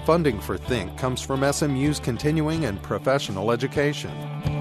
Funding for Think comes from SMU's continuing and professional education.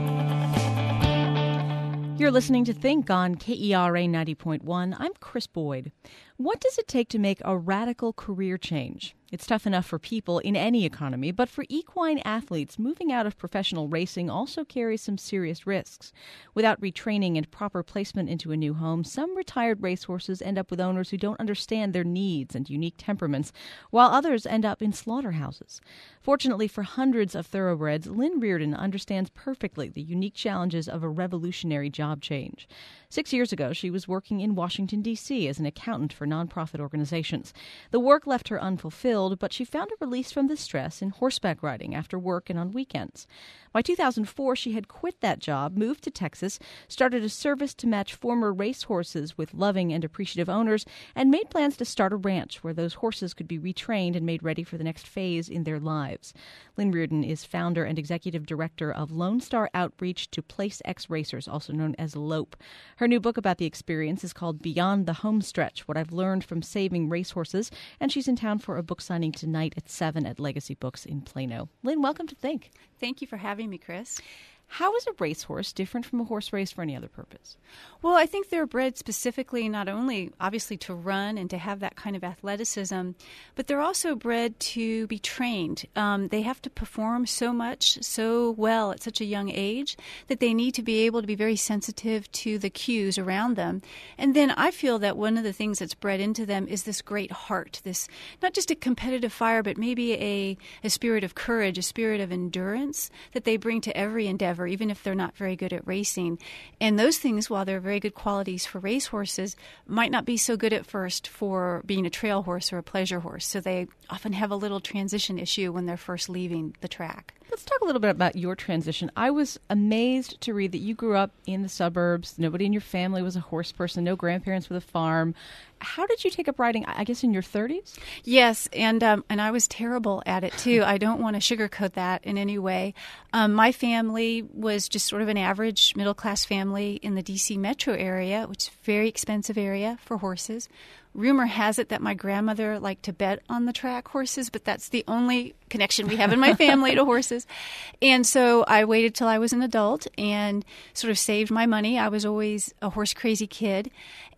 You're listening to Think on KERA 90.1. I'm Chris Boyd. What does it take to make a radical career change? It's tough enough for people in any economy, but for equine athletes, moving out of professional racing also carries some serious risks. Without retraining and proper placement into a new home, some retired racehorses end up with owners who don't understand their needs and unique temperaments, while others end up in slaughterhouses. Fortunately for hundreds of thoroughbreds, Lynn Reardon understands perfectly the unique challenges of a revolutionary job change. 6 years ago, she was working in Washington, D.C. as an accountant for nonprofit organizations. The work left her unfulfilled, but she found a release from the stress in horseback riding after work and on weekends. By 2004, she had quit that job, moved to Texas, started a service to match former racehorses with loving and appreciative owners, and made plans to start a ranch where those horses could be retrained and made ready for the next phase in their lives. Lynn Reardon is founder and executive director of Lone Star Outreach to Place X Racers, also known as LOPE. Her new book about the experience is called Beyond the Homestretch, What I've Learned from Saving Racehorses, and she's in town for a book signing tonight at 7 at Legacy Books in Plano. Lynn, welcome to Think. Thank you for having me, Chris. How is a racehorse different from a horse raised for any other purpose? Well, I think they're bred specifically not only, obviously, to run and to have that kind of athleticism, but they're also bred to be trained. They have to perform so much, so well at such a young age that they need to be able to be very sensitive to the cues around them. And then I feel that one of the things that's bred into them is this great heart, this not just a competitive fire, but maybe a spirit of courage, a spirit of endurance that they bring to every endeavor, even if they're not very good at racing. And those things, while they're very good qualities for racehorses, might not be so good at first for being a trail horse or a pleasure horse. So they often have a little transition issue when they're first leaving the track. Let's talk a little bit about your transition. I was amazed to read that you grew up in the suburbs. Nobody in your family was a horse person, no grandparents with a farm. How did you take up riding, I guess, in your 30s? Yes, and I was terrible at it, too. I don't want to sugarcoat that in any way. My family was just sort of an average middle-class family in the D.C. metro area, which is a very expensive area for horses. Rumor has it that my grandmother liked to bet on the track horses, but that's the only connection we have in my family to horses. And so I waited till I was an adult and sort of saved my money. I was always a horse-crazy kid.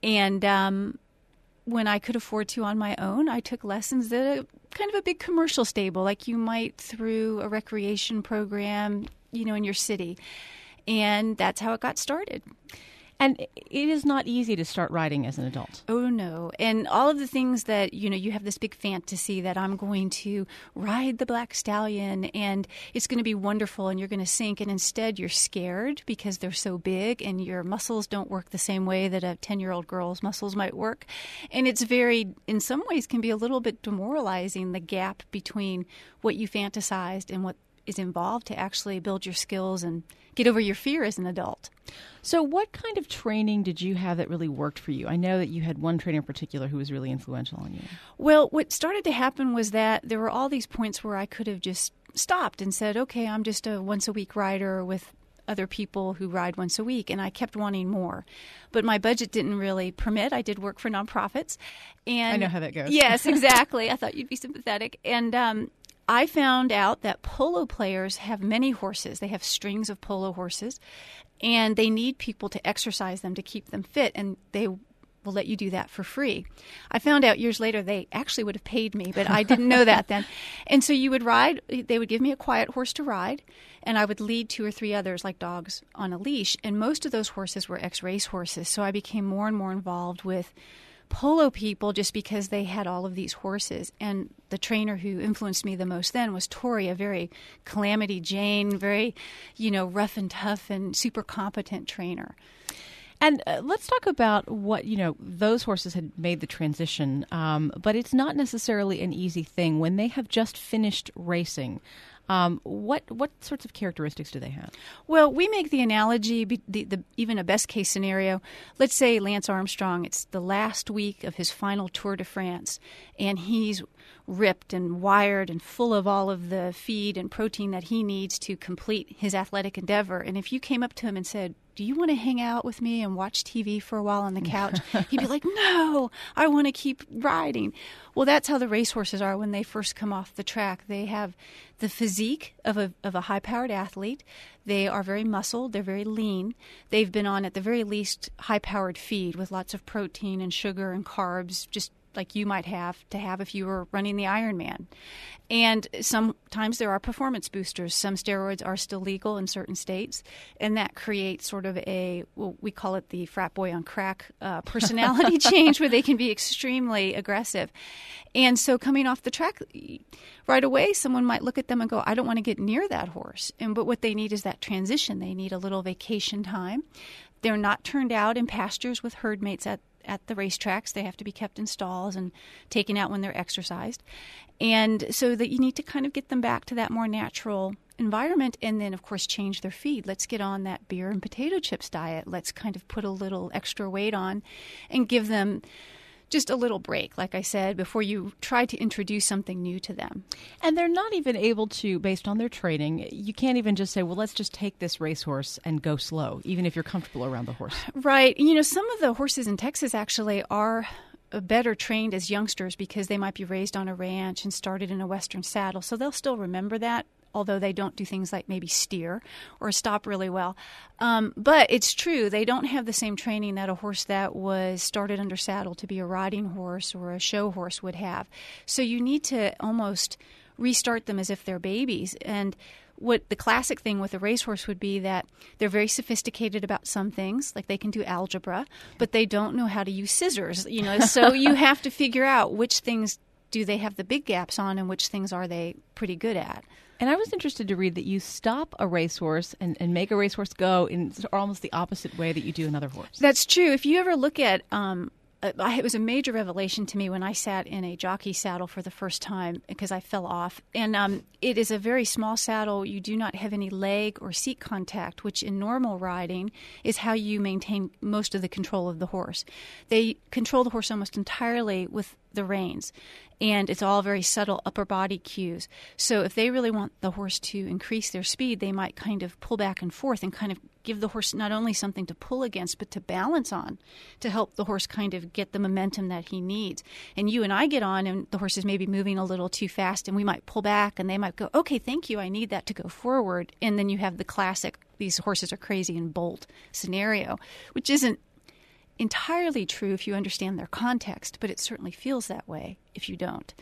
And when I could afford to on my own, I took lessons at a kind of a big commercial stable, like you might through a recreation program, in your city. And that's how it got started. And it is not easy to start riding as an adult. Oh, no. And all of the things that, you have this big fantasy that I'm going to ride the black stallion and it's going to be wonderful and you're going to sink. And instead you're scared because they're so big and your muscles don't work the same way that a 10-year-old girl's muscles might work. And it's in some ways can be a little bit demoralizing, the gap between what you fantasized and what is involved to actually build your skills and get over your fear as an adult. So what kind of training did you have that really worked for you? I know that you had one trainer in particular who was really influential on you. Well, what started to happen was that there were all these points where I could have just stopped and said, okay, I'm just a once-a-week rider with other people who ride once a week, and I kept wanting more. But my budget didn't really permit. I did work for nonprofits. And I know how that goes. Yes, exactly. I thought you'd be sympathetic. And I found out that polo players have many horses. They have strings of polo horses, and they need people to exercise them to keep them fit, and they will let you do that for free. I found out years later they actually would have paid me, but I didn't know that then. And so you would ride, they would give me a quiet horse to ride, and I would lead 2 or 3 others like dogs on a leash, and most of those horses were ex-race horses. So I became more and more involved with polo people just because they had all of these horses. And the trainer who influenced me the most then was Tori, a very Calamity Jane, very, rough and tough and super competent trainer. And let's talk about what, those horses had made the transition, but it's not necessarily an easy thing when they have just finished racing. What sorts of characteristics do they have? Well, we make the analogy, even a best case scenario. Let's say Lance Armstrong, it's the last week of his final Tour de France, and he's ripped and wired and full of all of the feed and protein that he needs to complete his athletic endeavor. And if you came up to him and said, do you want to hang out with me and watch TV for a while on the couch? He'd be like, no, I want to keep riding. Well, that's how the racehorses are when they first come off the track. They have the physique of a high-powered athlete. They are very muscled. They're very lean. They've been on, at the very least, high-powered feed with lots of protein and sugar and carbs, just like you might have to have if you were running the Ironman. And sometimes there are performance boosters. Some steroids are still legal in certain states, and that creates sort of we call it the frat boy on crack personality change, where they can be extremely aggressive. And so coming off the track right away, someone might look at them and go, I don't want to get near that horse. But what they need is that transition. They need a little vacation time. They're not turned out in pastures with herd mates at the racetracks. They have to be kept in stalls and taken out when they're exercised. And so that you need to kind of get them back to that more natural environment, and then, of course, change their feed. Let's get on that beer and potato chips diet. Let's kind of put a little extra weight on and give them just a little break, like I said, before you try to introduce something new to them. And they're not even able to, based on their training, you can't even just say, well, let's just take this racehorse and go slow, even if you're comfortable around the horse. Right. Some of the horses in Texas actually are better trained as youngsters because they might be raised on a ranch and started in a Western saddle, so they'll still remember that, although they don't do things like maybe steer or stop really well. But it's true, they don't have the same training that a horse that was started under saddle to be a riding horse or a show horse would have. So you need to almost restart them as if they're babies. And what the classic thing with a racehorse would be that they're very sophisticated about some things, like they can do algebra, but they don't know how to use scissors. So you have to figure out which things do they have the big gaps on and which things are they pretty good at. And I was interested to read that you stop a racehorse and make a racehorse go in almost the opposite way that you do another horse. That's true. If you ever look at it was a major revelation to me when I sat in a jockey saddle for the first time because I fell off. And it is a very small saddle. You do not have any leg or seat contact, which in normal riding is how you maintain most of the control of the horse. They control the horse almost entirely with the reins, and it's all very subtle upper body cues. So if they really want the horse to increase their speed, they might kind of pull back and forth and kind of give the horse not only something to pull against, but to balance on, to help the horse kind of get the momentum that he needs. And you and I get on, and the horse is maybe moving a little too fast, and we might pull back, and they might go, okay, thank you, I need that to go forward. And then you have the classic, these horses are crazy and bolt scenario, which isn't entirely true if you understand their context, but it certainly feels that way if you don't.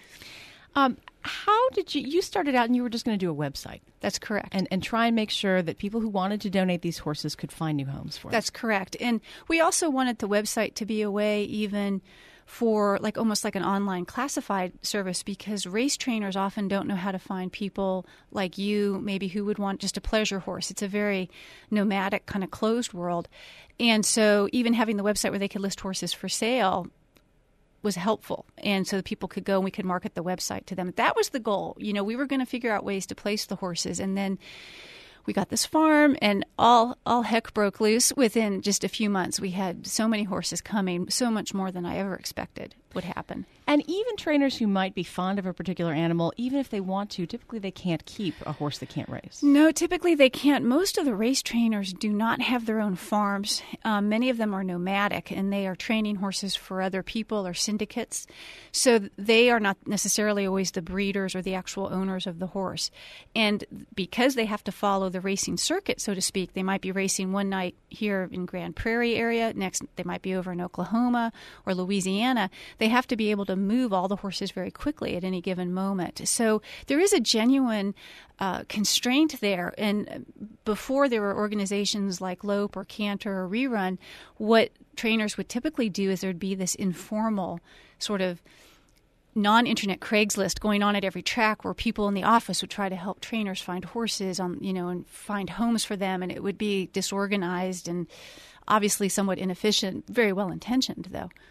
How did you started out and you were just going to do a website? That's correct. And try and make sure that people who wanted to donate these horses could find new homes for them. That's correct. And we also wanted the website to be a way even for almost like an online classified service, because race trainers often don't know how to find people like you, maybe who would want just a pleasure horse. It's a very nomadic kind of closed world. And so even having the website where they could list horses for sale was helpful. And so people could go and we could market the website to them. That was the goal. We were going to figure out ways to place the horses. And then we got this farm, and all heck broke loose within just a few months. We had so many horses coming, so much more than I ever expected would happen. And even trainers who might be fond of a particular animal, even if they want to, typically they can't keep a horse that can't race. No, typically they can't. Most of the race trainers do not have their own farms. Many of them are nomadic, and they are training horses for other people or syndicates. So they are not necessarily always the breeders or the actual owners of the horse. And because they have to follow the racing circuit, so to speak, they might be racing one night here in Grand Prairie area, next they might be over in Oklahoma or Louisiana. They have to be able to move all the horses very quickly at any given moment. So there is a genuine constraint there. And before there were organizations like Lope or Canter or Rerun, what trainers would typically do is there'd be this informal sort of non-internet Craigslist going on at every track where people in the office would try to help trainers find horses and find homes for them. And it would be disorganized and obviously somewhat inefficient, very well intentioned though.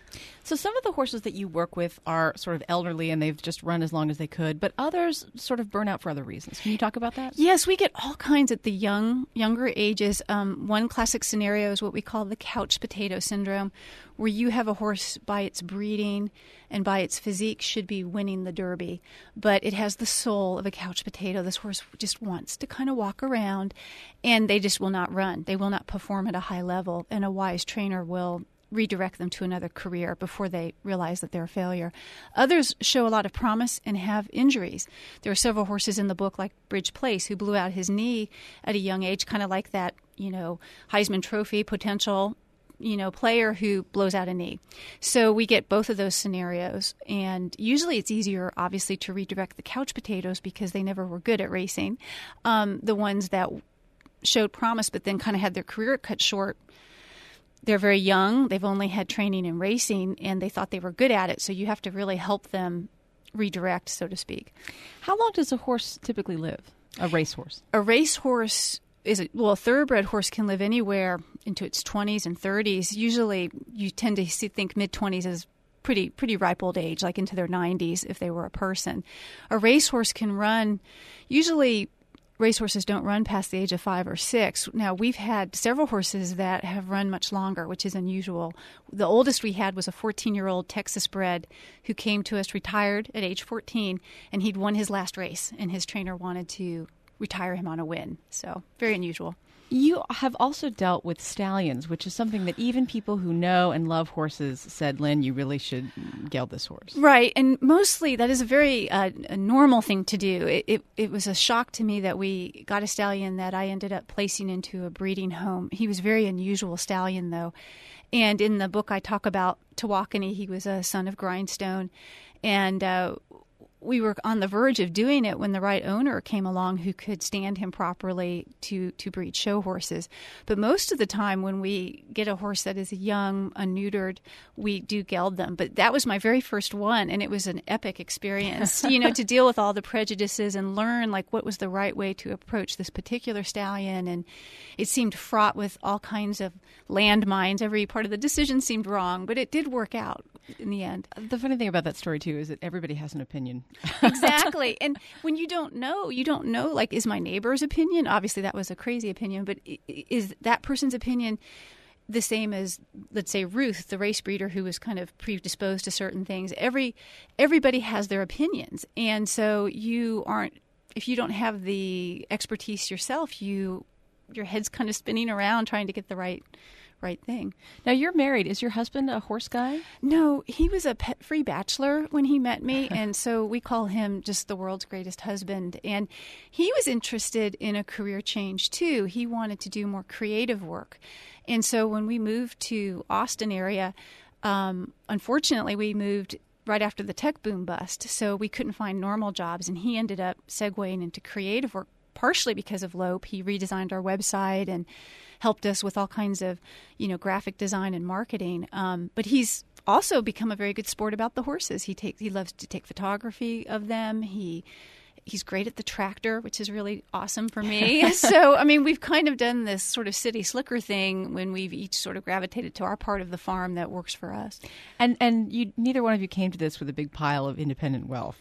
So some of the horses that you work with are sort of elderly and they've just run as long as they could, but others sort of burn out for other reasons. Can you talk about that? Yes, we get all kinds at the younger ages. One classic scenario is what we call the couch potato syndrome, where you have a horse by its breeding and by its physique should be winning the Derby, but it has the soul of a couch potato. This horse just wants to kind of walk around, and they just will not run. They will not perform at a high level, and a wise trainer will redirect them to another career before they realize that they're a failure. Others show a lot of promise and have injuries. There are several horses in the book, like Bridge Place, who blew out his knee at a young age, kind of like that, Heisman Trophy potential, player who blows out a knee. So we get both of those scenarios. And usually it's easier, obviously, to redirect the couch potatoes because they never were good at racing. The ones that showed promise but then kind of had their career cut short, they're very young, they've only had training in racing, and they thought they were good at it, so you have to really help them redirect, so to speak. How long does a horse typically live, a racehorse? A racehorse a thoroughbred horse can live anywhere into its 20s and 30s. Usually you tend to think mid-20s as pretty ripe old age, like into their 90s if they were a person. A racehorse can run, usually racehorses don't run past the age of 5 or 6. Now, we've had several horses that have run much longer, which is unusual. The oldest we had was a 14-year-old Texas bred who came to us, retired at age 14, and he'd won his last race, and his trainer wanted to retire him on a win. So, very unusual. You have also dealt with stallions, which is something that even people who know and love horses said, Lynn, you really should geld this horse. Right, and mostly that is a very a normal thing to do. It was a shock to me that we got a stallion that I ended up placing into a breeding home. He was a very unusual stallion, though. And in the book I talk about Tawakoni. He was a son of Grindstone. And we were on the verge of doing it when the right owner came along who could stand him properly to breed show horses. But most of the time when we get a horse that is young, unneutered, we do geld them. But that was my very first one, and it was an epic experience, to deal with all the prejudices and learn what was the right way to approach this particular stallion. And it seemed fraught with all kinds of landmines. Every part of the decision seemed wrong, but it did work out in the end. The funny thing about that story, too, is that everybody has an opinion. Exactly. And when you don't know, is my neighbor's opinion? Obviously, that was a crazy opinion, but is that person's opinion the same as, let's say, Ruth, the race breeder who was kind of predisposed to certain things? Everybody has their opinions. And so if you don't have the expertise yourself, your head's kind of spinning around trying to get the right thing. Now, you're married. Is your husband a horse guy? No, he was a pet-free bachelor when he met me, and so we call him just the world's greatest husband. And he was interested in a career change, too. He wanted to do more creative work. And so when we moved to Austin area, unfortunately, we moved right after the tech boom bust, so we couldn't find normal jobs, and he ended up segueing into creative work, partially because of Lope. He redesigned our website and helped us with all kinds of, graphic design and marketing. But he's also become a very good sport about the horses. He loves to take photography of them. He's great at the tractor, which is really awesome for me. So, we've kind of done this sort of city slicker thing when we've each sort of gravitated to our part of the farm that works for us. And neither one of you came to this with a big pile of independent wealth.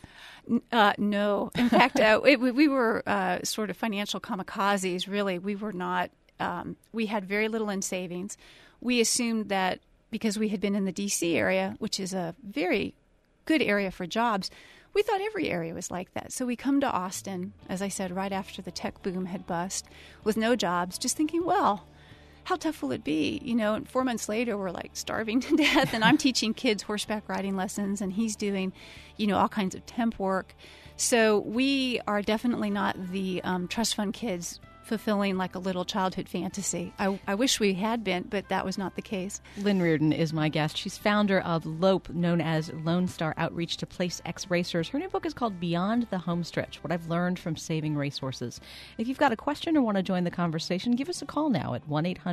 No. In fact, we were sort of financial kamikazes, really. We were not. We had very little in savings. We assumed that because we had been in the D.C. area, which is a very good area for jobs, we thought every area was like that. So we come to Austin, as I said, right after the tech boom had bust, with no jobs, just thinking, well, how tough will it be? And 4 months later, we're starving to death, and I'm teaching kids horseback riding lessons, and he's doing, all kinds of temp work. So we are definitely not the trust fund kids fulfilling a little childhood fantasy. I wish we had been, but that was not the case. Lynn Reardon is my guest. She's founder of Lope, known as Lone Star Outreach to Place X Racers. Her new book is called Beyond the Homestretch, What I've Learned from Saving Racehorses. If you've got a question or want to join the conversation, give us a call now at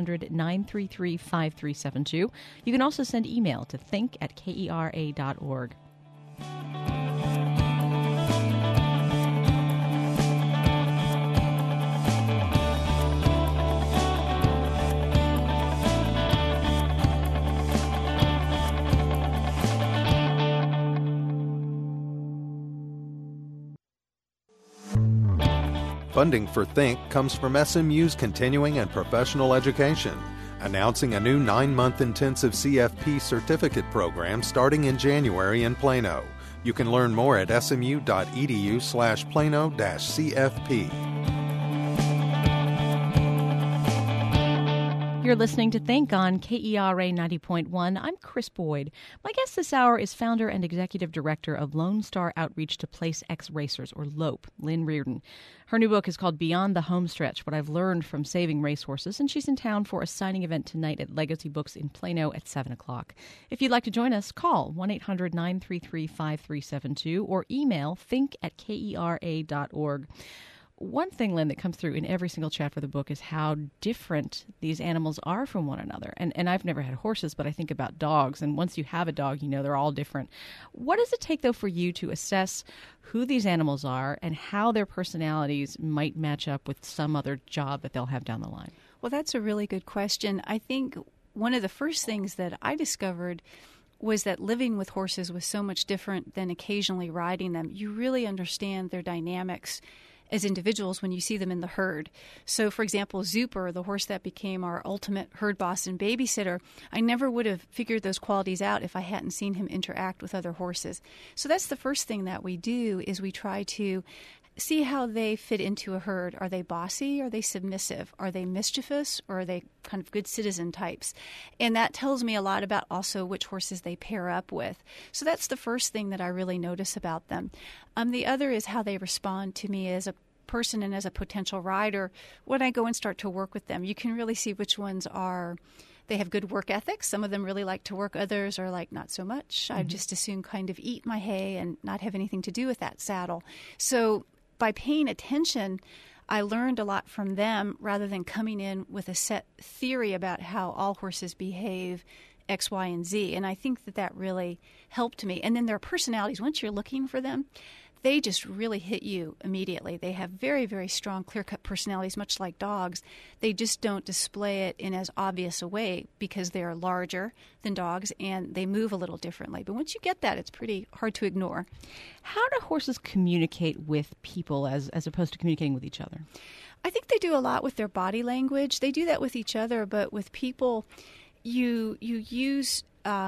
1-800-933-5372. You can also send email to think@kera.org. Funding for Think comes from SMU's Continuing and Professional Education, announcing a new 9-month intensive CFP certificate program starting in January in Plano. You can learn more at smu.edu/Plano-CFP. You're listening to Think on KERA 90.1. I'm Chris Boyd. My guest this hour is founder and executive director of Lone Star Outreach to Place X Racers, or LOPE, Lynn Reardon. Her new book is called Beyond the Homestretch, What I've Learned from Saving Racehorses, and she's in town for a signing event tonight at Legacy Books in Plano at 7 o'clock. If you'd like to join us, call 1-800-933-5372 or email think@kera.org. One thing, Lynn, that comes through in every single chat for the book is how different these animals are from one another. And I've never had horses, but I think about dogs. And once you have a dog, you know they're all different. What does it take, though, for you to assess who these animals are and how their personalities might match up with some other job that they'll have down the line? Well, that's a really good question. I think one of the first things that I discovered was that living with horses was so much different than occasionally riding them. You really understand their dynamics as individuals when you see them in the herd. So, for example, Zuper, the horse that became our ultimate herd boss and babysitter, I never would have figured those qualities out if I hadn't seen him interact with other horses. So that's the first thing that we do, is we try to see how they fit into a herd. Are they bossy? Are they submissive? Are they mischievous? Or are they kind of good citizen types? And that tells me a lot about also which horses they pair up with. So that's the first thing that I really notice about them. The other is how they respond to me as a person and as a potential rider when I go and start to work with them. You can really see which ones they have good work ethics. Some of them really like to work. Others are like, not so much. I'd just as soon kind of eat my hay and not have anything to do with that saddle. So by paying attention, I learned a lot from them rather than coming in with a set theory about how all horses behave X, Y, and Z. And I think that really helped me. And then their personalities, once you're looking for them, they just really hit you immediately. They have very, very strong, clear-cut personalities, much like dogs. They just don't display it in as obvious a way because they are larger than dogs and they move a little differently. But once you get that, it's pretty hard to ignore. How do horses communicate with people as opposed to communicating with each other? I think they do a lot with their body language. They do that with each other, but with people, you use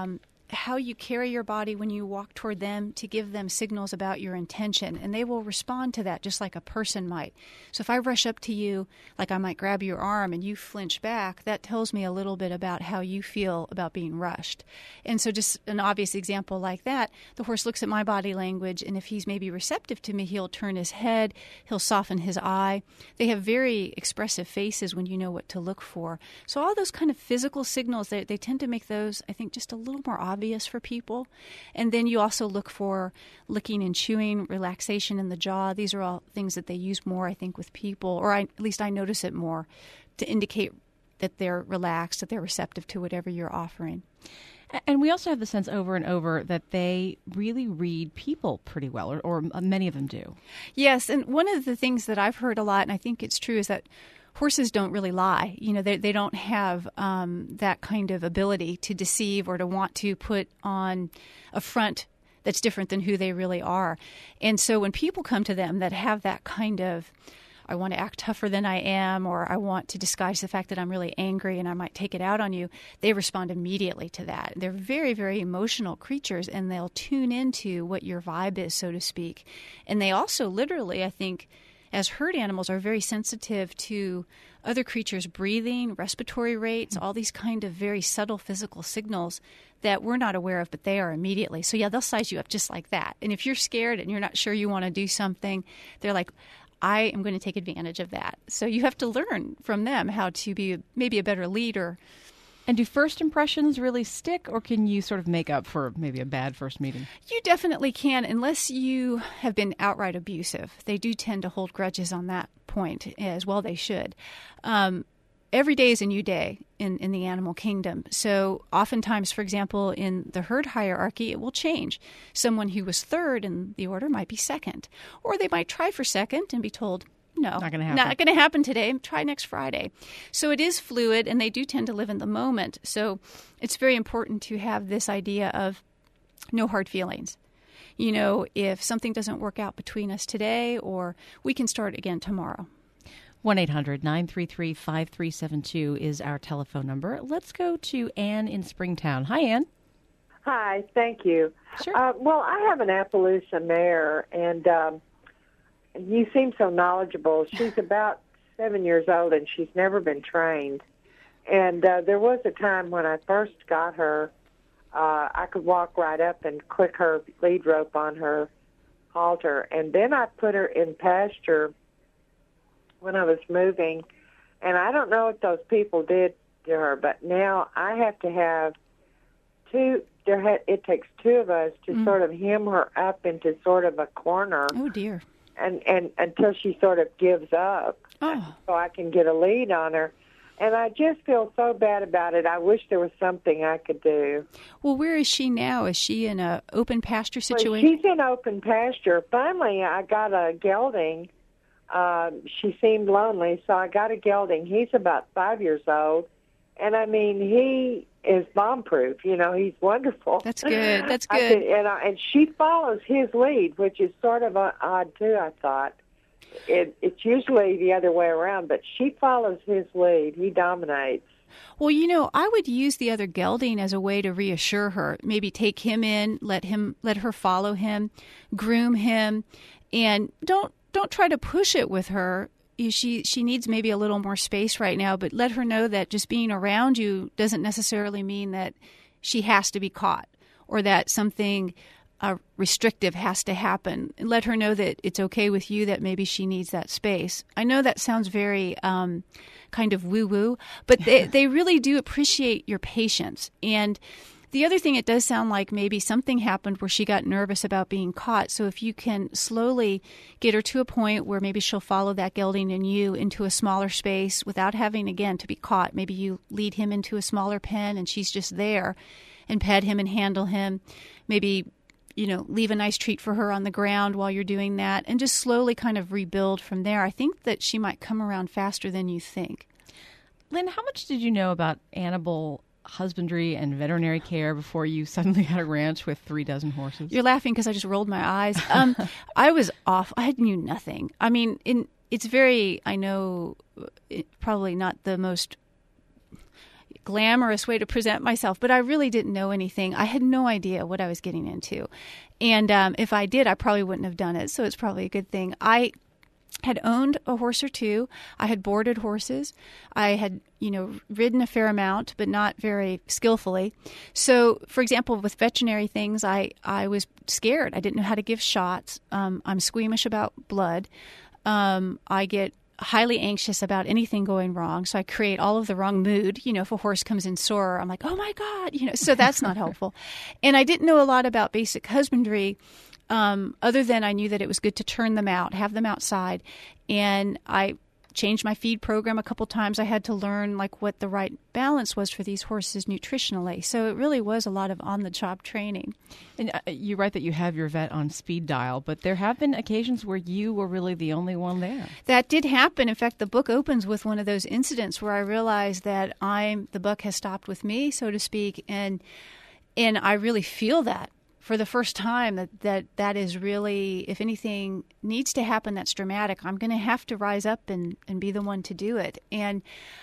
how you carry your body when you walk toward them to give them signals about your intention, and they will respond to that just like a person might. So if I rush up to you, like I might grab your arm and you flinch back, that tells me a little bit about how you feel about being rushed. And so just an obvious example like that, the horse looks at my body language, and if he's maybe receptive to me, he'll turn his head, he'll soften his eye. They have very expressive faces when you know what to look for. So all those kind of physical signals, they tend to make those, I think, just a little more obvious for people. And then you also look for licking and chewing, relaxation in the jaw. These are all things that they use more, I think, with people, or at least I notice it more, to indicate that they're relaxed, that they're receptive to whatever you're offering. And we also have the sense over and over that they really read people pretty well, or many of them do. Yes, and one of the things that I've heard a lot, and I think it's true, is that horses don't really lie. You know, they don't have that kind of ability to deceive or to want to put on a front that's different than who they really are. And so when people come to them that have that kind of, I want to act tougher than I am, or I want to disguise the fact that I'm really angry and I might take it out on you, they respond immediately to that. They're very, very emotional creatures, and they'll tune into what your vibe is, so to speak. And they also literally, I think, as herd animals, are very sensitive to other creatures' breathing, respiratory rates, all these kind of very subtle physical signals that we're not aware of, but they are immediately. So yeah, they'll size you up just like that. And if you're scared and you're not sure you want to do something, they're like, I am going to take advantage of that. So you have to learn from them how to be maybe a better leader. And do first impressions really stick, or can you sort of make up for maybe a bad first meeting? You definitely can, unless you have been outright abusive. They do tend to hold grudges on that point, as well they should. Every day is a new day in the animal kingdom. So oftentimes, for example, in the herd hierarchy, it will change. Someone who was third in the order might be second. Or they might try for second and be told, no, not going to happen. Not going to happen today. Try next Friday. So it is fluid, and they do tend to live in the moment. So it's very important to have this idea of no hard feelings. You know, if something doesn't work out between us today, or we can start again tomorrow. 1-800-933-5372 is our telephone number. Let's go to Ann in Springtown. Hi, Ann. Hi, thank you. Sure. Well, I have an Appaloosa mare, and you seem so knowledgeable. She's about 7 years old, and she's never been trained. And there was a time when I first got her, I could walk right up and click her lead rope on her halter. And then I put her in pasture when I was moving. And I don't know what those people did to her, but now I have to have two. It takes two of us to sort of hem her up into sort of a corner. Oh, dear. And until she sort of gives up, so I can get a lead on her. And I just feel so bad about it. I wish there was something I could do. Well, where is she now? Is she in an open pasture situation? Well, she's in open pasture. Finally, I got a gelding. She seemed lonely, so I got a gelding. He's about 5 years old. And, I mean, he is bomb-proof. You know, he's wonderful. That's good. That's good. And she follows his lead, which is sort of odd, too, I thought. It's usually the other way around, but she follows his lead. He dominates. Well, you know, I would use the other gelding as a way to reassure her. Maybe take him in, let her follow him, groom him, and don't try to push it with her. She needs maybe a little more space right now, but let her know that just being around you doesn't necessarily mean that she has to be caught or that something restrictive has to happen. Let her know that it's okay with you, that maybe she needs that space. I know that sounds very kind of woo-woo, but they really do appreciate your patience. And the other thing, it does sound like maybe something happened where she got nervous about being caught. So if you can slowly get her to a point where maybe she'll follow that gelding and you into a smaller space without having, again, to be caught. Maybe you lead him into a smaller pen and she's just there and pet him and handle him. Maybe, you know, leave a nice treat for her on the ground while you're doing that and just slowly kind of rebuild from there. I think that she might come around faster than you think. Lynn, how much did you know about animal husbandry and veterinary care before you suddenly had a ranch with 36 horses? You're laughing because I just rolled my eyes. I was off. I knew nothing. I mean, it's very, I know, probably not the most glamorous way to present myself, but I really didn't know anything. I had no idea what I was getting into. And if I did, I probably wouldn't have done it. So it's probably a good thing. I had owned a horse or two. I had boarded horses. I had, ridden a fair amount, but not very skillfully. So, for example, with veterinary things, I was scared. I didn't know how to give shots. I'm squeamish about blood. I get highly anxious about anything going wrong. So I create all of the wrong mood. If a horse comes in sore, I'm like, oh my God, so that's not helpful. And I didn't know a lot about basic husbandry. Other than I knew that it was good to turn them out, have them outside. And I changed my feed program a couple times. I had to learn what the right balance was for these horses nutritionally. So it really was a lot of on-the-job training. And you write that you have your vet on speed dial, but there have been occasions where you were really the only one there. That did happen. In fact, the book opens with one of those incidents where I realized that the buck has stopped with me, so to speak, and I really feel that. For the first time, that is really, if anything needs to happen that's dramatic, I'm going to have to rise up and be the one to do it. And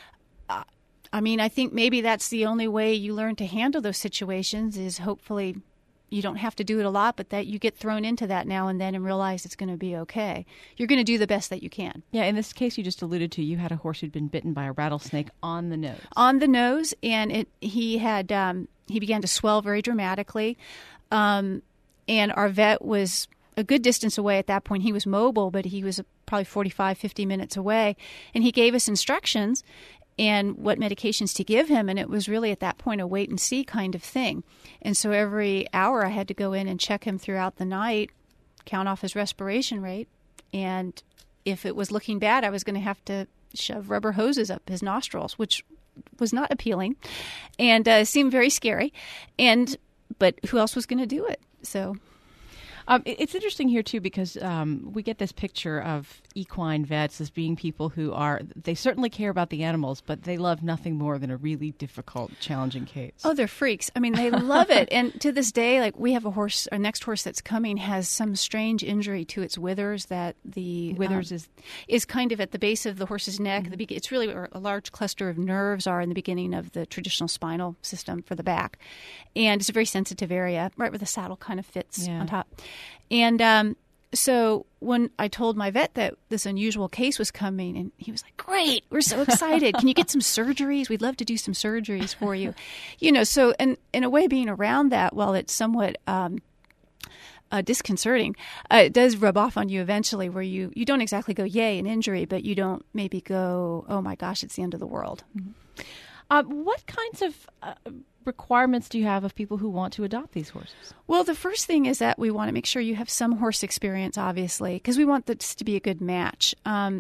I think maybe that's the only way you learn to handle those situations is hopefully you don't have to do it a lot, but that you get thrown into that now and then and realize it's going to be okay. You're going to do the best that you can. Yeah, in this case you just alluded to, you had a horse who'd been bitten by a rattlesnake on the nose. On the nose, and he began to swell very dramatically. And our vet was a good distance away at that point. He was mobile, but he was probably 45, 50 minutes away. And he gave us instructions and what medications to give him. And it was really at that point a wait and see kind of thing. And so every hour I had to go in and check him throughout the night, count off his respiration rate. And if it was looking bad, I was going to have to shove rubber hoses up his nostrils, which was not appealing and seemed very scary. But who else was going to do it? So, It's interesting here, too, because we get this picture of equine vets as being people who they certainly care about the animals, but they love nothing more than a really difficult, challenging case. Oh, they're freaks. I mean, they love it. And to this day, like, we have our next horse that's coming has some strange injury to its withers that the... Withers is kind of at the base of the horse's neck. Mm-hmm. It's really where a large cluster of nerves are in the beginning of the traditional spinal system for the back. And it's a very sensitive area, right where the saddle kind of fits on top. And so when I told my vet that this unusual case was coming, and he was like, "Great, we're so excited. Can you get some surgeries? We'd love to do some surgeries for you." So and in a way, being around that, while it's somewhat disconcerting, it does rub off on you eventually, where you don't exactly go, "Yay, an injury," but you don't maybe go, "Oh my gosh, it's the end of the world." Mm-hmm. What kinds of requirements do you have of people who want to adopt these horses? Well, the first thing is that we want to make sure you have some horse experience, obviously, because we want this to be a good match.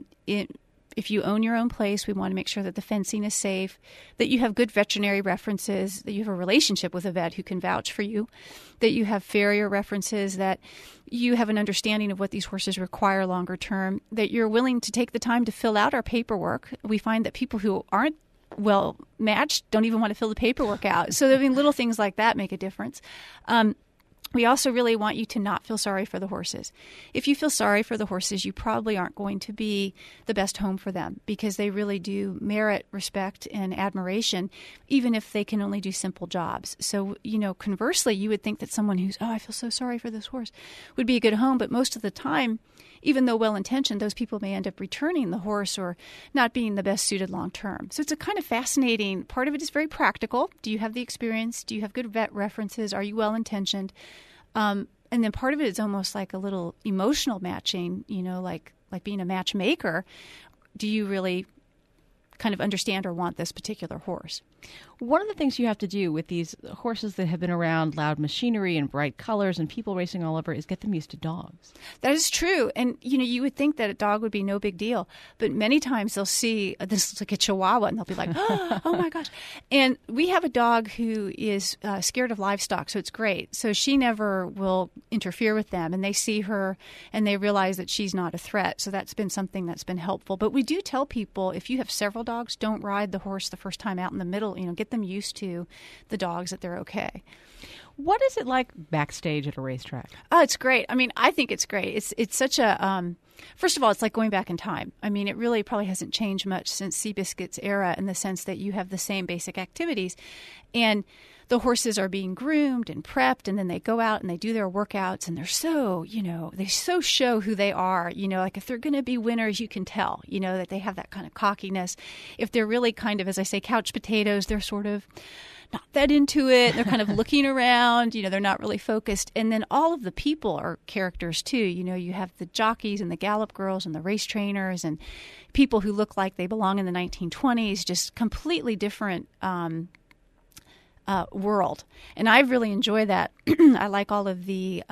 If you own your own place, we want to make sure that the fencing is safe, that you have good veterinary references, that you have a relationship with a vet who can vouch for you, that you have farrier references, that you have an understanding of what these horses require longer term, that you're willing to take the time to fill out our paperwork. We find that people who aren't well matched don't even want to fill the paperwork out. So little things like that make a difference. We also really want you to not feel sorry for the horses. If you feel sorry for the horses, you probably aren't going to be the best home for them, because they really do merit respect and admiration, even if they can only do simple jobs. So, conversely, you would think that someone who's, "Oh, I feel so sorry for this horse," would be a good home. But most of the time, even though well-intentioned, those people may end up returning the horse or not being the best suited long-term. So it's a kind of fascinating part of it. Is very practical. Do you have the experience? Do you have good vet references? Are you well-intentioned? And then part of it is almost like a little emotional matching, like being a matchmaker. Do you really kind of understand or want this particular horse? One of the things you have to do with these horses that have been around loud machinery and bright colors and people racing all over is get them used to dogs. That is true. And, you would think that a dog would be no big deal. But many times they'll see this looks like a Chihuahua and they'll be like, oh my gosh. And we have a dog who is scared of livestock, so it's great. So she never will interfere with them. And they see her and they realize that she's not a threat. So that's been something that's been helpful. But we do tell people, if you have several dogs, don't ride the horse the first time out in the middle. Get them used to the dogs, that they're okay. What is it like backstage at a racetrack? Oh, it's great. I mean, I think it's great. It's such a first of all, it's like going back in time. I mean, it really probably hasn't changed much since Seabiscuit's era, in the sense that you have the same basic activities, and the horses are being groomed and prepped, and then they go out and they do their workouts, and they're so, they so show who they are. Like if they're going to be winners, you can tell, that they have that kind of cockiness. If they're really kind of, as I say, couch potatoes, they're sort of not that into it. They're kind of looking around, they're not really focused. And then all of the people are characters too. You have the jockeys and the gallop girls and the race trainers and people who look like they belong in the 1920s, just completely different world. And I really enjoy that. I like all of the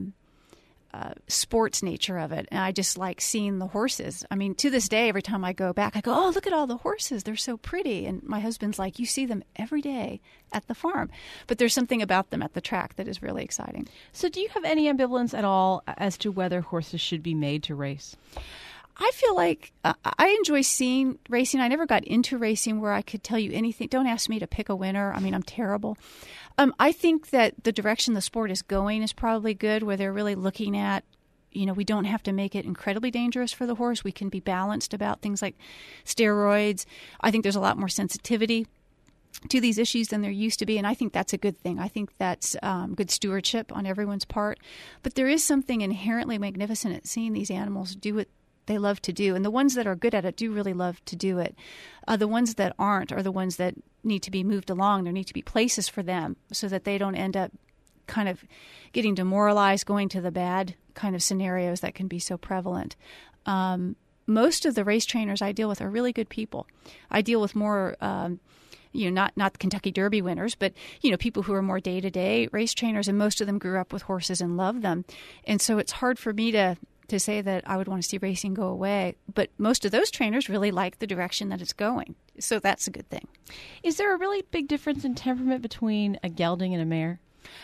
sports nature of it. And I just like seeing the horses. I mean, to this day, every time I go back, I go, "Oh, look at all the horses. They're so pretty." And my husband's like, "You see them every day at the farm." But there's something about them at the track that is really exciting. So do you have any ambivalence at all as to whether horses should be made to race? I feel like I enjoy seeing racing. I never got into racing where I could tell you anything. Don't ask me to pick a winner. I mean, I'm terrible. I think that the direction the sport is going is probably good, where they're really looking at, we don't have to make it incredibly dangerous for the horse. We can be balanced about things like steroids. I think there's a lot more sensitivity to these issues than there used to be, and I think that's a good thing. I think that's good stewardship on everyone's part. But there is something inherently magnificent at seeing these animals do what they love to do. And the ones that are good at it do really love to do it. The ones that aren't are the ones that need to be moved along. There need to be places for them so that they don't end up kind of getting demoralized, going to the bad kind of scenarios that can be so prevalent. Most of the race trainers I deal with are really good people. I deal with more not the Kentucky Derby winners, but, people who are more day-to-day race trainers, and most of them grew up with horses and love them. And so it's hard for me to say that I would want to see racing go away. But most of those trainers really like the direction that it's going. So that's a good thing. Is there a really big difference in temperament between a gelding and a mare?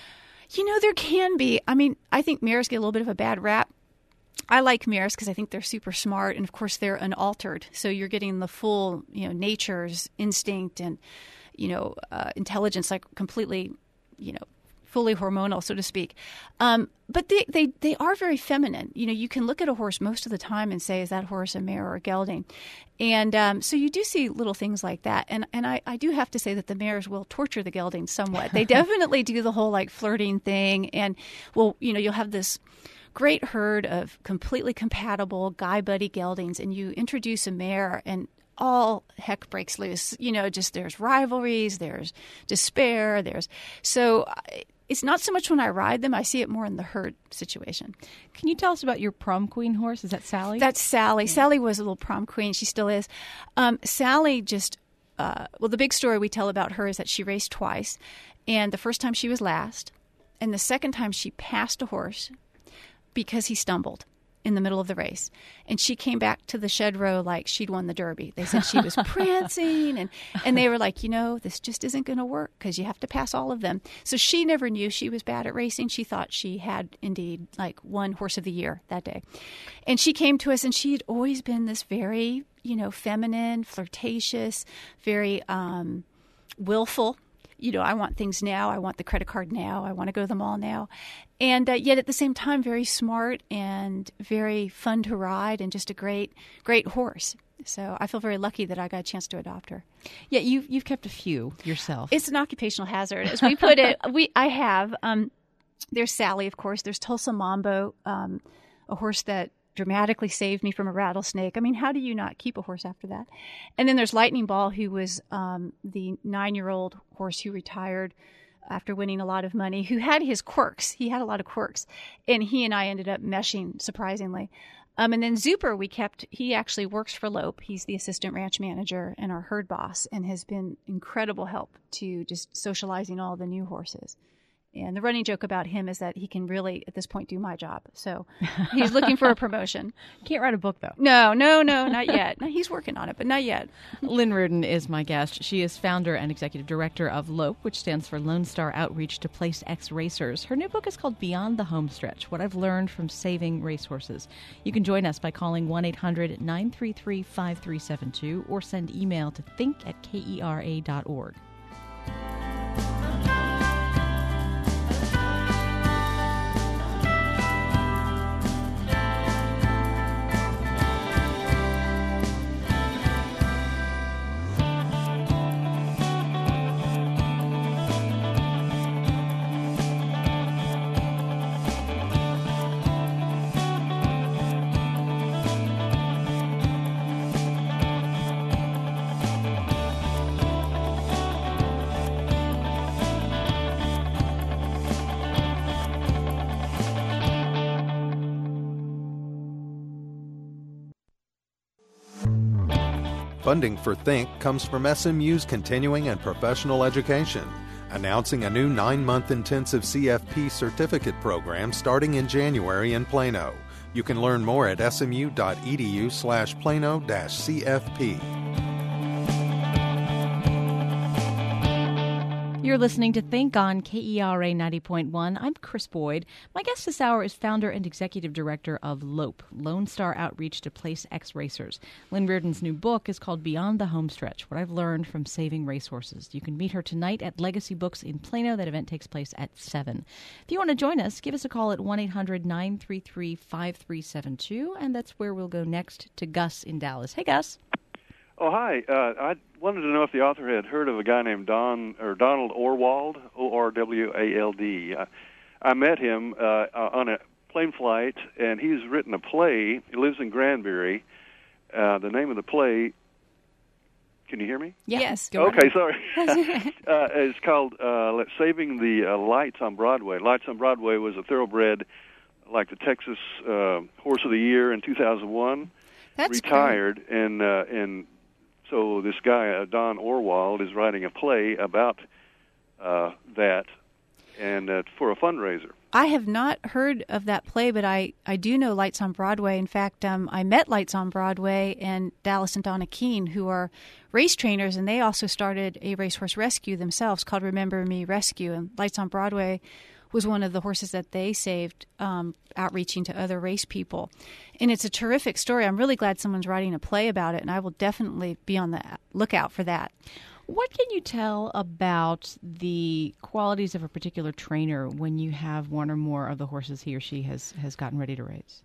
There can be. I mean, I think mares get a little bit of a bad rap. I like mares because I think they're super smart, and of course they're unaltered. So you're getting the full, nature's instinct and, intelligence, like completely, fully hormonal, so to speak. But they are very feminine. You can look at a horse most of the time and say, is that horse a mare or a gelding? And so you do see little things like that. And I do have to say that the mares will torture the geldings somewhat. They definitely do the whole flirting thing. And you'll have this great herd of completely compatible guy buddy geldings, and you introduce a mare and all heck breaks loose. Just there's rivalries, there's despair, it's not so much when I ride them. I see it more in the herd situation. Can you tell us about your prom queen horse? Is that Sally? That's Sally. Yeah. Sally was a little prom queen. She still is. Sally just, the big story we tell about her is that she raced twice. And the first time she was last. And the second time she passed a horse because he stumbled in the middle of the race. And she came back to the shed row like she'd won the Derby. They said she was prancing, and they were like, this just isn't going to work because you have to pass all of them. So she never knew she was bad at racing. She thought she had indeed won Horse of the Year that day. And she came to us, and she had always been this very, feminine, flirtatious, very willful. I want things now. I want the credit card now. I want to go to the mall now. And yet at the same time, very smart and very fun to ride and just a great, great horse. So I feel very lucky that I got a chance to adopt her. Yeah, you've kept a few yourself. It's an occupational hazard, as we put it. I have. There's Sally, of course. There's Tulsa Mambo, a horse that dramatically saved me from a rattlesnake. I mean, how do you not keep a horse after that? And then there's Lightning Ball, who was the 9-year-old horse who retired after winning a lot of money, who had his quirks. He had a lot of quirks. And he and I ended up meshing, surprisingly. And then Zuper, we kept, he actually works for Lope. He's the assistant ranch manager and our herd boss, and has been incredible help to just socializing all the new horses. And the running joke about him is that he can really, at this point, do my job. So he's looking for a promotion. Can't write a book, though. No, not yet. No, he's working on it, but not yet. Lynn Reardon is my guest. She is founder and executive director of LOPE, which stands for Lone Star Outreach to Place X Racers. Her new book is called Beyond the Homestretch, What I've Learned from Saving Racehorses. You can join us by calling 1-800-933-5372 or send email to think@kera.org. Funding for Think comes from SMU's continuing and professional education, announcing a new 9-month intensive CFP certificate program starting in January in Plano. You can learn more at smu.edu/Plano-CFP. You're listening to Think on KERA 90.1. I'm Chris Boyd. My guest this hour is founder and executive director of LOPE, Lone Star Outreach to Place X Racers. Lynn Reardon's new book is called Beyond the Homestretch, What I've Learned from Saving Racehorses. You can meet her tonight at Legacy Books in Plano. That event takes place at 7. If you want to join us, give us a call at 1-800-933-5372, and that's where we'll go next to Gus in Dallas. Hey, Gus. Oh, hi. I wanted to know if the author had heard of a guy named Donald Orwald, O-R-W-A-L-D. I met him on a plane flight, and he's written a play. He lives in Granbury. The name of the play, can you hear me? Yes. Okay, sorry. It's called Saving the Lights on Broadway. Lights on Broadway was a thoroughbred, like the Texas Horse of the Year in 2001. That's retired, great. and so this guy, Don Orwald, is writing a play about that, and for a fundraiser. I have not heard of that play, but I do know Lights on Broadway. In fact, I met Lights on Broadway and Dallas and Donna Keene, who are race trainers, and they also started a racehorse rescue themselves called Remember Me Rescue. And Lights on Broadway was one of the horses that they saved, outreaching to other race people. And it's a terrific story. I'm really glad someone's writing a play about it, and I will definitely be on the lookout for that. What can you tell about the qualities of a particular trainer when you have one or more of the horses he or she has gotten ready to race?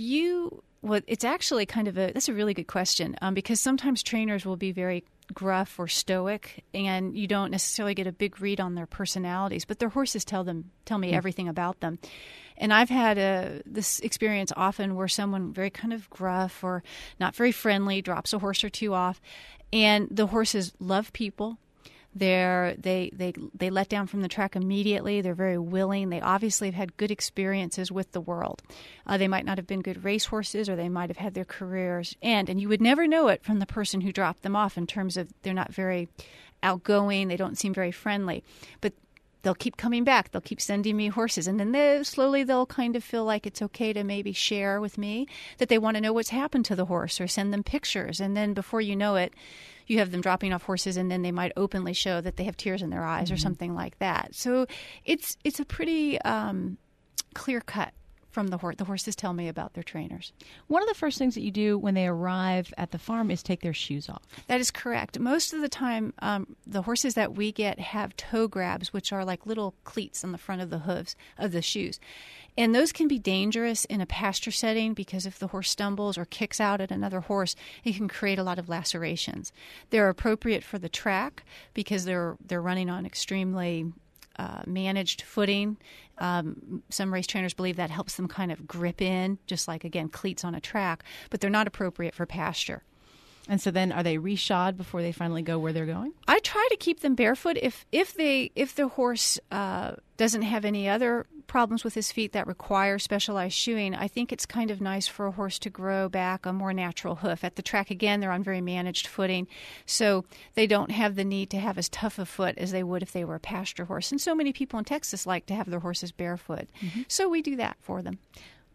It's actually that's a really good question, because sometimes trainers will be very gruff or stoic, and you don't necessarily get a big read on their personalities, but their horses tell me everything about them. And I've had this experience often where someone very kind of gruff or not very friendly drops a horse or two off, and the horses love people. They let down from the track immediately. They're very willing. They obviously have had good experiences with the world. They might not have been good race horses, or they might have had their careers end. And you would never know it from the person who dropped them off in terms of they're not very outgoing. They don't seem very friendly. But they'll keep coming back. They'll keep sending me horses. And then slowly they'll kind of feel like it's okay to maybe share with me that they want to know what's happened to the horse, or send them pictures. And then before you know it, you have them dropping off horses, and then they might openly show that they have tears in their eyes or something like that. So it's a pretty clear cut from the horse. The horses tell me about their trainers. One of the first things that you do when they arrive at the farm is take their shoes off. That is correct. Most of the time, the horses that we get have toe grabs, which are like little cleats on the front of the hooves of the shoes. And those can be dangerous in a pasture setting, because if the horse stumbles or kicks out at another horse, it can create a lot of lacerations. They're appropriate for the track because they're running on extremely managed footing. Some race trainers believe that helps them kind of grip in, just like, again, cleats on a track, but they're not appropriate for pasture. And so then are they reshod before they finally go where they're going? I try to keep them barefoot. If the horse doesn't have any other problems with his feet that require specialized shoeing, I think it's kind of nice for a horse to grow back a more natural hoof. At the track, again, they're on very managed footing, so they don't have the need to have as tough a foot as they would if they were a pasture horse. And so many people in Texas like to have their horses barefoot. So we do that for them.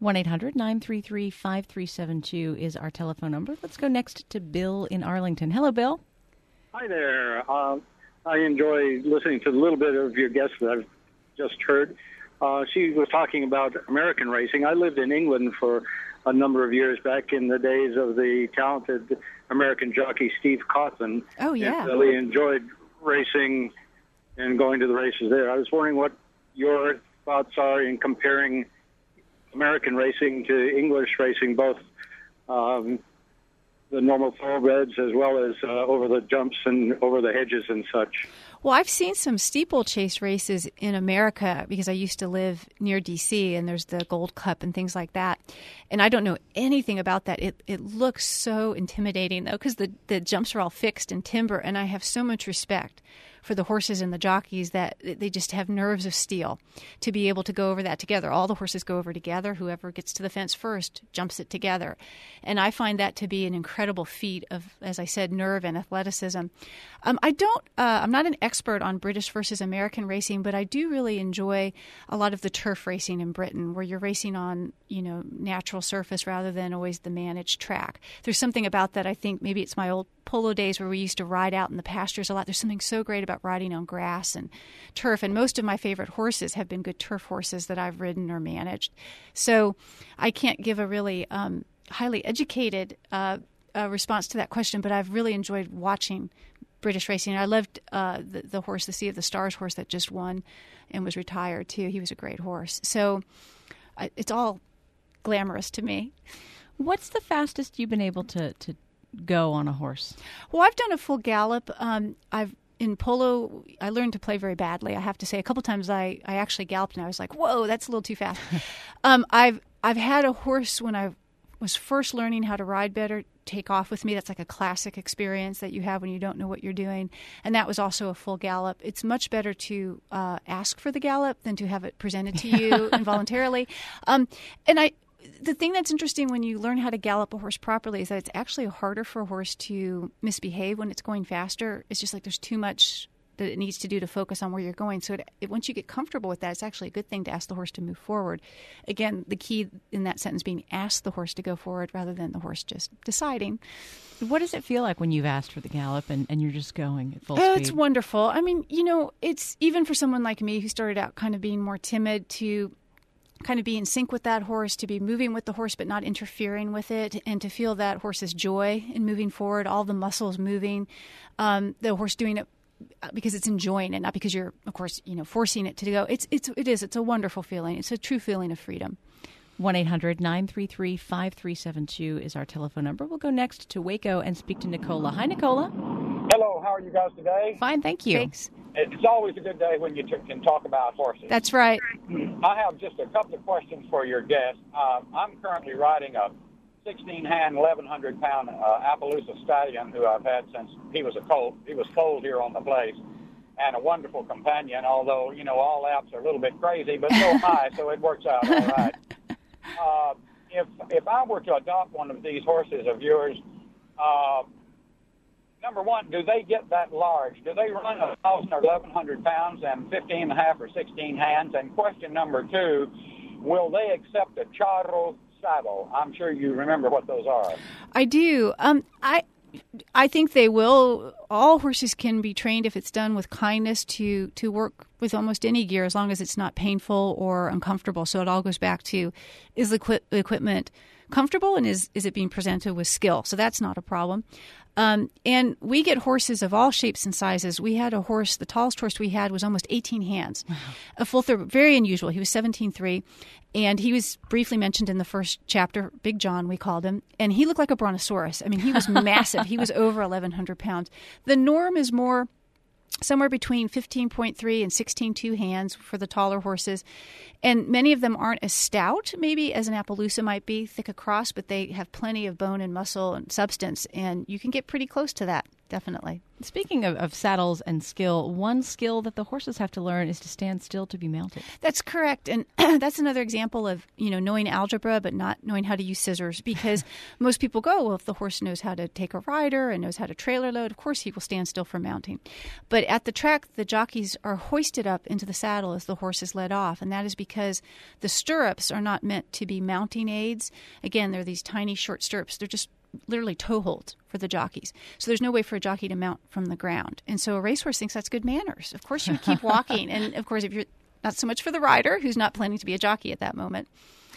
1-800-933-5372 is our telephone number. Let's go next to Bill in Arlington. Hello, Bill. Hi there. I enjoy listening to a little bit of your guest that I've just heard. She was talking about American racing. I lived in England for a number of years back in the days of the talented American jockey Steve Cawthon. Oh, yeah. And really enjoyed racing and going to the races there. I was wondering what your thoughts are in comparing American racing to English racing, both the normal thoroughbreds as well as over the jumps and over the hedges and such. Well, I've seen some steeplechase races in America because I used to live near D.C., and there's the Gold Cup and things like that. And I don't know anything about that. It looks so intimidating, though, because the jumps are all fixed in timber, and I have so much respect for the horses and the jockeys that they just have nerves of steel to be able to go over that together. All the horses go over together. Whoever gets to the fence first jumps it together. And I find that to be an incredible feat of, as I said, nerve and athleticism. I'm not an expert on British versus American racing, but I do really enjoy a lot of the turf racing in Britain, where you're racing on, natural surface rather than always the managed track. There's something about that. I think maybe it's my old polo days where we used to ride out in the pastures a lot. There's something so great about riding on grass and turf, and most of my favorite horses have been good turf horses that I've ridden or managed. So I can't give a really highly educated response to that question, but I've really enjoyed watching British racing. I loved the horse, the Sea of the Stars horse that just won and was retired too. He was a great horse. So it's all glamorous to me. What's the fastest you've been able to go on a horse? Well, I've done a full gallop. In polo, I learned to play very badly. I have to say, a couple times I actually galloped and I was like, "Whoa, that's a little too fast." I've had a horse when I was first learning how to ride better take off with me. That's like a classic experience that you have when you don't know what you're doing, and that was also a full gallop. It's much better to ask for the gallop than to have it presented to you involuntarily. The thing that's interesting when you learn how to gallop a horse properly is that it's actually harder for a horse to misbehave when it's going faster. It's just like there's too much that it needs to do to focus on where you're going. So once you get comfortable with that, it's actually a good thing to ask the horse to move forward. Again, the key in that sentence being ask the horse to go forward rather than the horse just deciding. What does it feel like when you've asked for the gallop and you're just going at full speed? It's wonderful. I mean, it's even for someone like me who started out kind of being more timid to kind of be in sync with that horse, to be moving with the horse but not interfering with it, and to feel that horse's joy in moving forward, all the muscles moving, the horse doing it because it's enjoying it, not because you're, of course, forcing it to go. It's a wonderful feeling. It's a true feeling of freedom. 1-800-933-5372 is our telephone number. We'll go next to Waco and speak to Nicola. Hi, Nicola. Hello, how are you guys today? Fine, thank you. Thanks. It's always a good day when you can talk about horses. That's right. I have just a couple of questions for your guest. I'm currently riding a 16-hand, 1,100-pound Appaloosa stallion who I've had since he was a colt. He was foaled here on the place, and a wonderful companion, although, all Apps are a little bit crazy, but so am I, so it works out all right. If I were to adopt one of these horses of yours, number one, do they get that large? Do they run 1,000 or 1,100 pounds and 15 and a half or 16 hands? And question number two, will they accept a charro saddle? I'm sure you remember what those are. I do. I think they will. All horses can be trained if it's done with kindness to work with almost any gear as long as it's not painful or uncomfortable. So it all goes back to, is the equipment comfortable, and is it being presented with skill? So that's not a problem. And we get horses of all shapes and sizes. We had a horse, the tallest horse we had was almost 18 hands. Wow. A full third, very unusual. He was 17.3, and he was briefly mentioned in the first chapter, Big John, we called him, and he looked like a brontosaurus. I mean, he was massive. He was over 1,100 pounds. The norm is more somewhere between 15.3 and 16.2 hands for the taller horses. And many of them aren't as stout, maybe, as an Appaloosa might be, thick across, but they have plenty of bone and muscle and substance, and you can get pretty close to that, definitely. Speaking of saddles and skill, one skill that the horses have to learn is to stand still to be mounted. That's correct. And that's another example of, knowing algebra but not knowing how to use scissors, because most people go, well, if the horse knows how to take a rider and knows how to trailer load, of course he will stand still for mounting. But at the track, the jockeys are hoisted up into the saddle as the horse is led off, and that is because the stirrups are not meant to be mounting aids. Again, they're these tiny short stirrups. They're just literally toe holds for the jockeys. So there's no way for a jockey to mount from the ground. And so a racehorse thinks that's good manners. Of course you keep walking. And of course, if you're not so much for the rider who's not planning to be a jockey at that moment.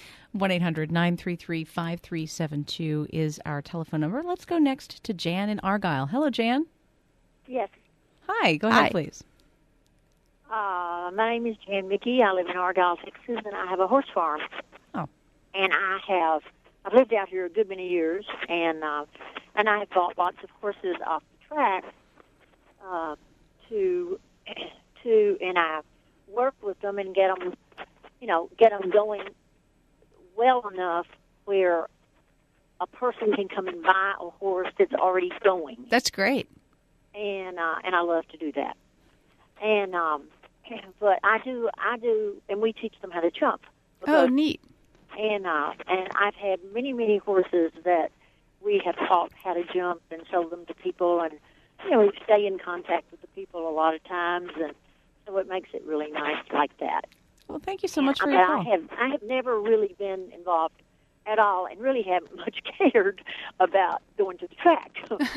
1-800-933-5372 is our telephone number. Let's go next to Jan in Argyle. Hello, Jan. Yes. Hi, go ahead, please. My name is Jan Mickey. I live in Argyle, Texas, and I have a horse farm. Oh. And I've lived out here a good many years, and I have bought lots of horses off the track and I work with them and get them going well enough where a person can come and buy a horse that's already going. That's great. And I love to do that. And but I do, and we teach them how to jump. Oh, neat. And I've had many horses that we have taught how to jump and sold them to people, and we stay in contact with the people a lot of times, and so it makes it really nice like that. Well, thank you so much for your call. I have never really been involved at all, and really haven't much cared about going to the track.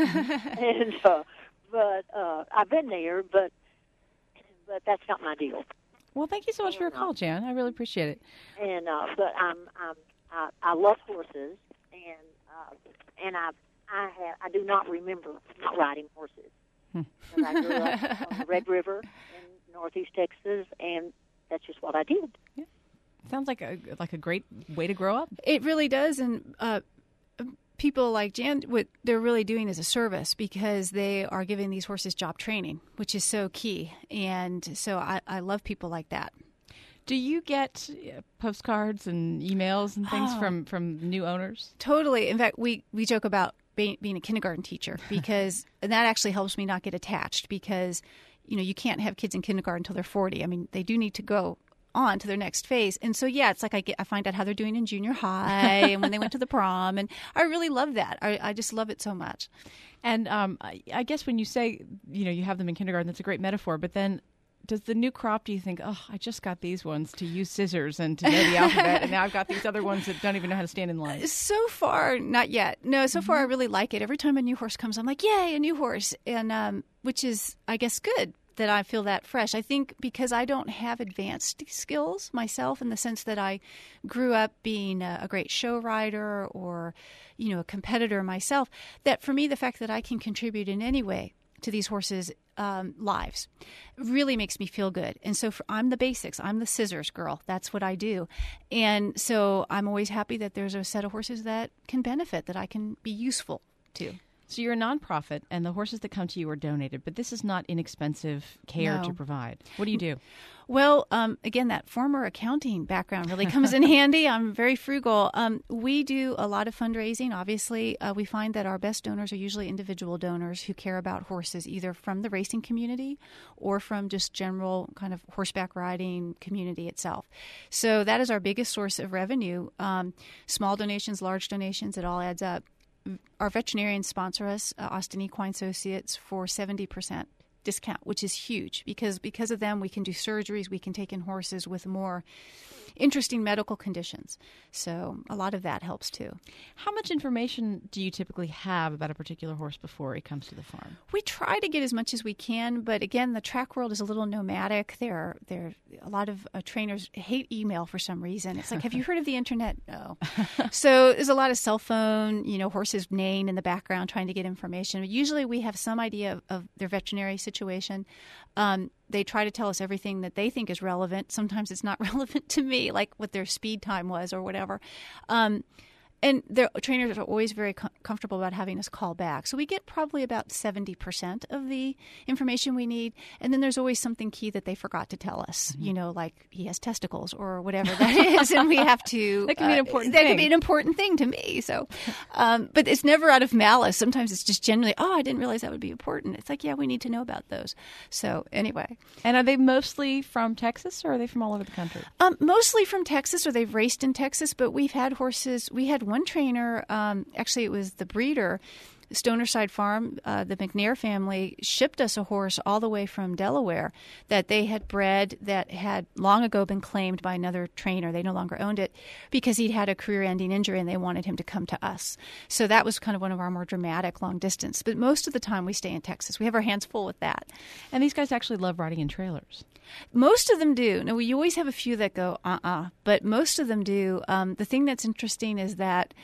But I've been there, but that's not my deal. Well, thank you so much for your call, Jan. I really appreciate it. And but I love horses, and I do not remember not riding horses. I grew up on the Red River in Northeast Texas, and that's just what I did. Yeah. Sounds like a great way to grow up. It really does, and people like Jan, what they're really doing is a service, because they are giving these horses job training, which is so key. And so I love people like that. Do you get postcards and emails and things from new owners? Totally. In fact, we joke about being a kindergarten teacher, because and that actually helps me not get attached, because you can't have kids in kindergarten until they're 40. I mean, they do need to go on to their next phase. And so, yeah, it's like I find out how they're doing in junior high and when they went to the prom. And I really love that. I just love it so much. And I guess when you say, you have them in kindergarten, that's a great metaphor. But then does the new crop, do you think, I just got these ones to use scissors and to know the alphabet, and now I've got these other ones that don't even know how to stand in line? So far, not yet. No, so far I really like it. Every time a new horse comes, I'm like, yay, a new horse. And which is, I guess, good that I feel that fresh. I think because I don't have advanced skills myself in the sense that I grew up being a great show rider or, a competitor myself, that for me, the fact that I can contribute in any way to these horses' lives really makes me feel good. And so I'm the basics. I'm the scissors girl. That's what I do. And so I'm always happy that there's a set of horses that can benefit, that I can be useful to. So you're a nonprofit, and the horses that come to you are donated, but this is not inexpensive care to provide. What do you do? Well, again, that former accounting background really comes in handy. I'm very frugal. We do a lot of fundraising. Obviously, we find that our best donors are usually individual donors who care about horses, either from the racing community or from just general kind of horseback riding community itself. So that is our biggest source of revenue. Small donations, large donations, it all adds up. Our veterinarians sponsor us, Austin Equine Associates, for 70% discount, which is huge because of them we can do surgeries, we can take in horses with more interesting medical conditions. So a lot of that helps too. How much information do you typically have about a particular horse before it comes to the farm? We try to get as much as we can, but again, the track world is a little nomadic. There a lot of trainers hate email for some reason. It's like, have you heard of the internet? No. So there's a lot of cell phone, horses neighing in the background trying to get information. Usually we have some idea of their veterinary situation. They try to tell us everything that they think is relevant. Sometimes it's not relevant to me, like what their speed time was or whatever. And the trainers are always very comfortable about having us call back. So we get probably about 70% of the information we need. And then there's always something key that they forgot to tell us, like he has testicles or whatever that is. And we have to... That can be an important thing. That can be an important thing to me. So, but it's never out of malice. Sometimes it's just generally, I didn't realize that would be important. It's like, yeah, we need to know about those. So anyway. And are they mostly from Texas or are they from all over the country? Mostly from Texas, or they've raced in Texas, but we've had horses. We had one trainer, actually it was the breeder, Stonerside Farm, the McNair family shipped us a horse all the way from Delaware that they had bred that had long ago been claimed by another trainer. They no longer owned it because he'd had a career-ending injury and they wanted him to come to us. So that was kind of one of our more dramatic long distance. But most of the time we stay in Texas. We have our hands full with that. And these guys actually love riding in trailers. Most of them do. Now, you always have a few that go, but most of them do. The thing that's interesting is that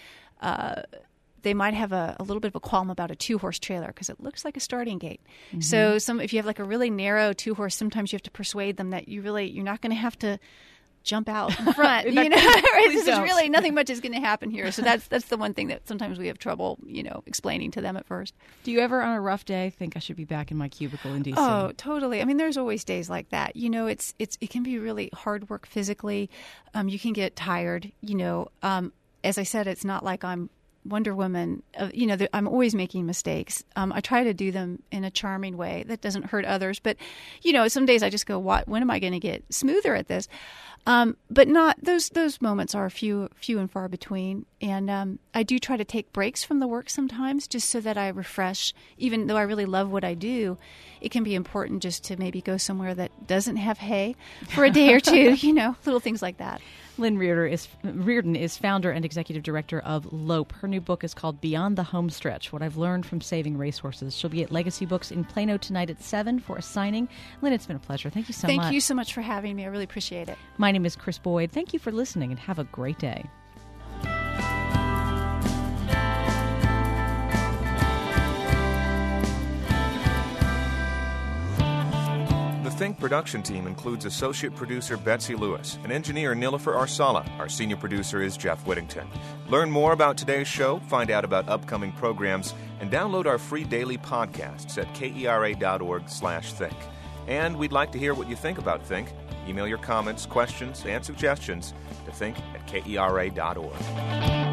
they might have a little bit of a qualm about a 2-horse trailer because it looks like a starting gate. Mm-hmm. So if you have like a really narrow 2-horse, sometimes you have to persuade them that you're not going to have to jump out in front. There's really nothing much is going to happen here. So that's the one thing that sometimes we have trouble, explaining to them at first. Do you ever on a rough day think I should be back in my cubicle in DC? Oh, totally. I mean, there's always days like that. It can be really hard work physically. You can get tired. As I said, it's not like I'm Wonder Woman. I'm always making mistakes. I try to do them in a charming way that doesn't hurt others. But, some days I just go, when am I going to get smoother at this? But not those moments are few and far between. And I do try to take breaks from the work sometimes just so that I refresh. Even though I really love what I do, it can be important just to maybe go somewhere that doesn't have hay for a day or two, little things like that. Lynn Reardon is founder and executive director of Lope. Her new book is called Beyond the Homestretch, What I've Learned from Saving Racehorses. She'll be at Legacy Books in Plano tonight at 7 for a signing. Lynn, it's been a pleasure. Thank you so much. Thank you so much for having me. I really appreciate it. My name is Chris Boyd. Thank you for listening and have a great day. The Think production team includes associate producer Betsy Lewis and engineer Nilofer Arsala. Our senior producer is Jeff Whittington. Learn more about today's show, find out about upcoming programs, and download our free daily podcasts at kera.org/think. And we'd like to hear what you think about Think. Email your comments, questions, and suggestions to think@kera.org.